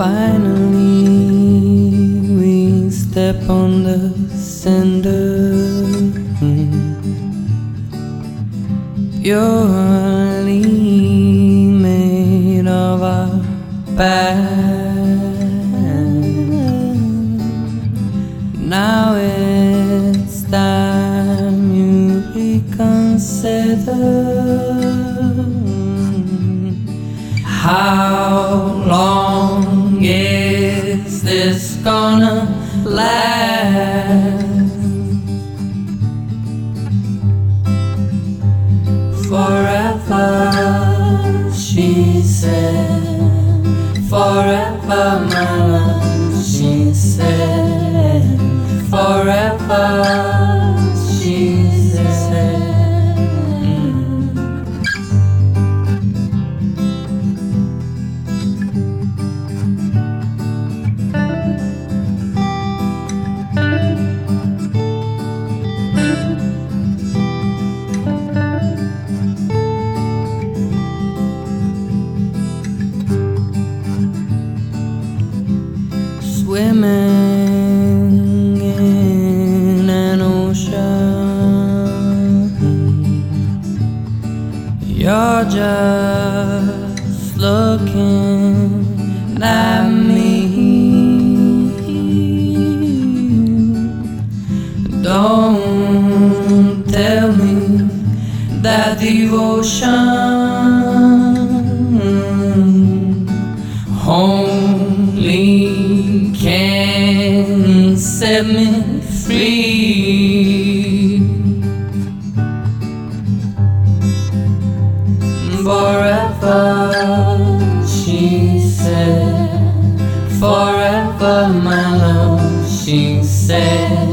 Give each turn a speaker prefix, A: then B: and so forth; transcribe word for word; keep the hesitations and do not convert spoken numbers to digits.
A: Finally, we step on the cinder, purely made of our past. Now it's time you reconsider. How long is this gonna last? Forever, she said. Forever, my love, she said. Forever, she said. Swimming in an ocean, you're just looking at me. Don't tell me that devotion only can set me free. Forever, she said. Forever, my love, she said.